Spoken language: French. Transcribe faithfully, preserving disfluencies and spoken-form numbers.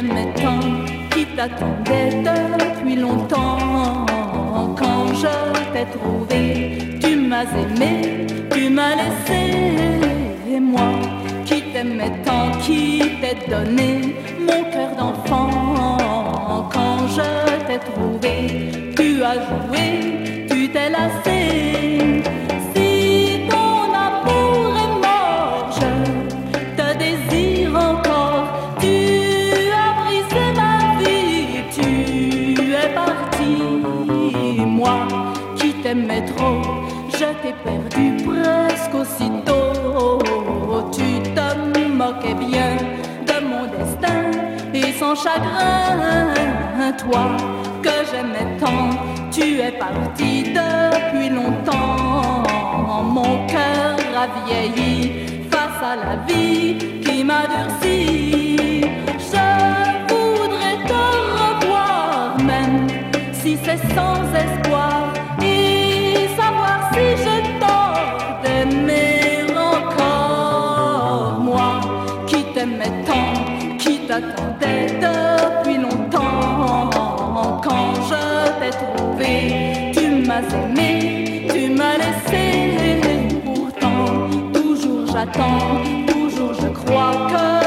t'aimais tant, qui t'attendait depuis longtemps. Quand je t'ai trouvé, tu m'as aimé, tu m'as laissé. Et moi, qui t'aimais tant, qui t'ai donné mon cœur d'enfant. Quand je t'ai trouvé, tu as joué, tu t'es lassé. Si ton amour est mort, je te désire encore. Tu as brisé ma vie, tu es parti. Moi, qui t'aimais trop, je t'ai perdu presque aussitôt. Tu te moquais bien de mon destin et sans chagrin. Toi que j'aimais tant, tu es parti depuis longtemps. Mon cœur a vieilli face à la vie qui m'a durci. Je voudrais te revoir, même si c'est sans espoir, et savoir si j'ai tort d'aimer encore. Moi qui t'aimais tant, qui t'attendais depuis longtemps. Quand je t'ai trouvé, tu m'as aimé, tu m'as laissé. Pourtant, toujours j'attends, toujours je crois que